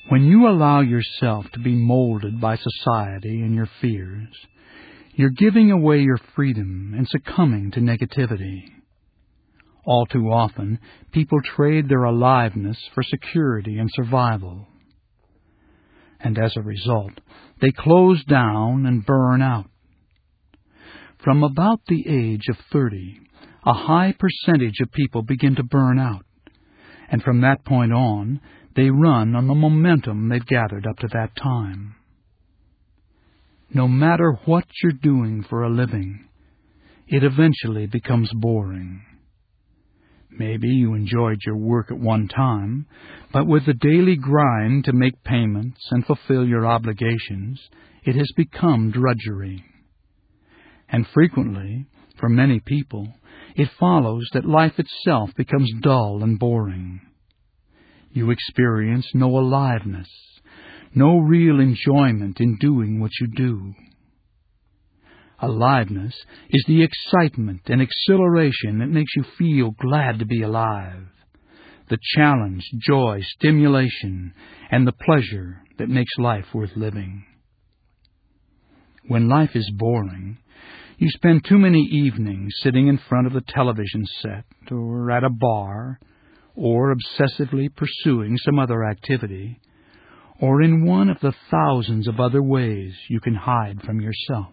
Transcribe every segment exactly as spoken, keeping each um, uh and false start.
When you allow yourself to be molded by society and your fears, you're giving away your freedom and succumbing to negativity. All too often, people trade their aliveness for security and survival. And as a result, they close down and burn out. From about the age of thirty, a high percentage of people begin to burn out, and from that point on, they run on the momentum they've gathered up to that time. No matter what you're doing for a living, it eventually becomes boring. Maybe you enjoyed your work at one time, but with the daily grind to make payments and fulfill your obligations, it has become drudgery. And frequently, for many people, it follows that life itself becomes dull and boring. You experience no aliveness, no real enjoyment in doing what you do. Aliveness is the excitement and exhilaration that makes you feel glad to be alive, the challenge, joy, stimulation, and the pleasure that makes life worth living. When life is boring, you spend too many evenings sitting in front of the television set or at a bar, or obsessively pursuing some other activity, or in one of the thousands of other ways you can hide from yourself.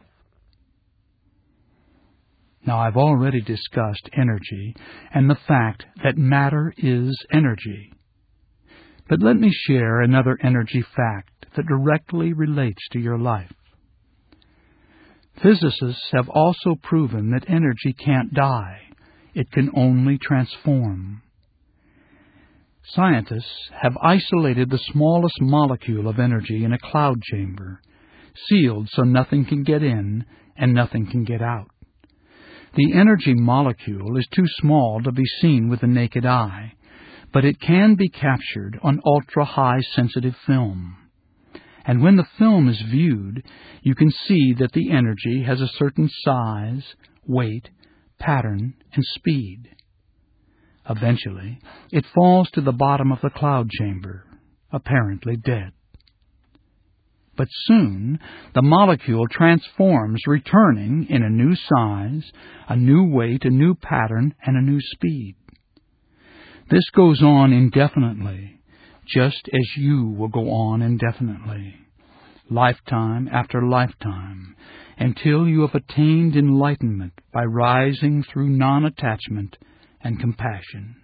Now, I've already discussed energy and the fact that matter is energy. But let me share another energy fact that directly relates to your life. Physicists have also proven that energy can't die. It can only transform. Scientists have isolated the smallest molecule of energy in a cloud chamber, sealed so nothing can get in and nothing can get out. The energy molecule is too small to be seen with the naked eye, but it can be captured on ultra-high sensitive film. And when the film is viewed, you can see that the energy has a certain size, weight, pattern, and speed. Eventually, it falls to the bottom of the cloud chamber, apparently dead. But soon, the molecule transforms, returning in a new size, a new weight, a new pattern, and a new speed. This goes on indefinitely, just as you will go on indefinitely, lifetime after lifetime, until you have attained enlightenment by rising through non-attachment and compassion.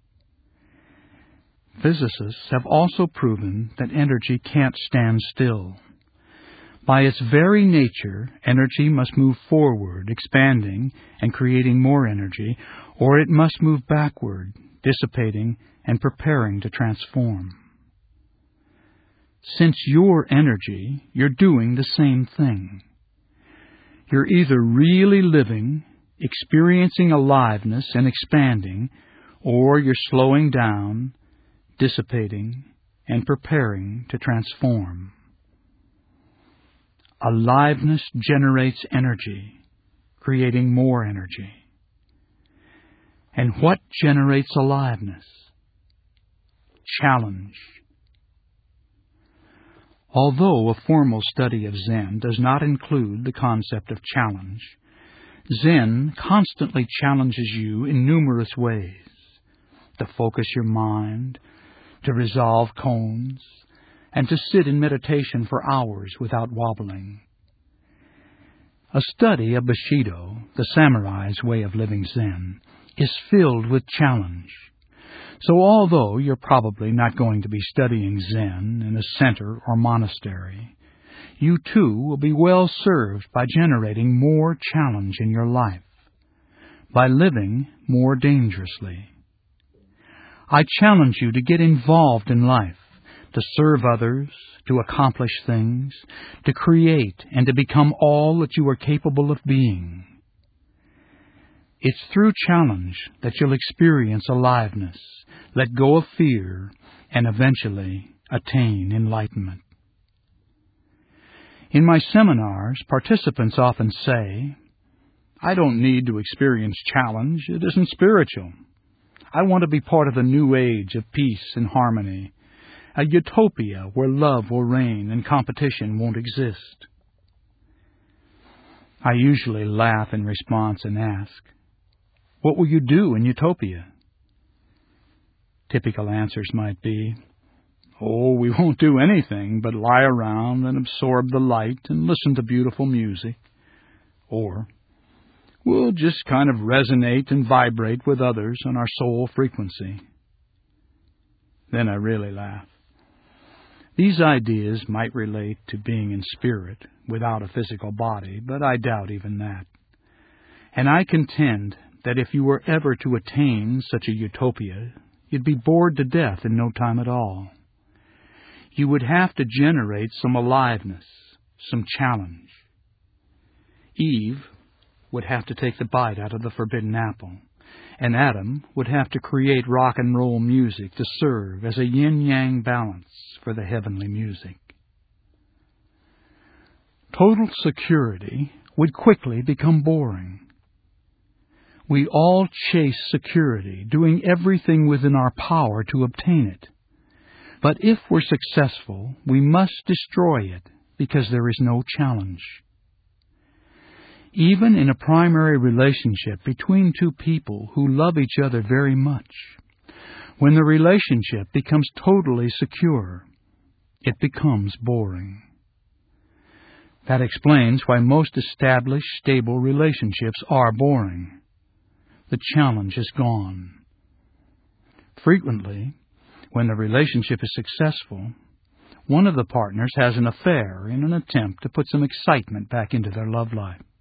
Physicists have also proven that energy can't stand still. By its very nature, energy must move forward, expanding and creating more energy, or it must move backward, dissipating and preparing to transform. Since you're energy, you're doing the same thing. You're either really living, experiencing aliveness and expanding, or you're slowing down, dissipating, and preparing to transform. Aliveness generates energy, creating more energy. And what generates aliveness? Challenge. Although a formal study of Zen does not include the concept of challenge, Zen constantly challenges you in numerous ways: to focus your mind, to resolve koans, and to sit in meditation for hours without wobbling. A study of Bushido, the samurai's way of living Zen, is filled with challenge. So although you're probably not going to be studying Zen in a center or monastery, you too will be well served by generating more challenge in your life, by living more dangerously. I challenge you to get involved in life, to serve others, to accomplish things, to create and to become all that you are capable of being. It's through challenge that you'll experience aliveness, let go of fear, and eventually attain enlightenment. In my seminars, participants often say, "I don't need to experience challenge. It isn't spiritual. I want to be part of the new age of peace and harmony. a utopia where love will reign and competition won't exist. I usually laugh in response and ask, "What will you do in utopia?" Typical answers might be, "Oh, we won't do anything but lie around and absorb the light and listen to beautiful music." Or, "We'll just kind of resonate and vibrate with others on our soul frequency." Then I really laugh. These ideas might relate to being in spirit without a physical body, but I doubt even that. And I contend that if you were ever to attain such a utopia, you'd be bored to death in no time at all. You would have to generate some aliveness, some challenge. Eve would have to take the bite out of the forbidden apple, and Adam would have to create rock and roll music to serve as a yin-yang balance for the heavenly music. Total security would quickly become boring. We all chase security, doing everything within our power to obtain it. But if we're successful, we must destroy it because there is no challenge. Even in a primary relationship between two people who love each other very much, when the relationship becomes totally secure, it becomes boring. That explains why most established, stable relationships are boring. The challenge is gone. Frequently, when the relationship is successful, one of the partners has an affair in an attempt to put some excitement back into their love life.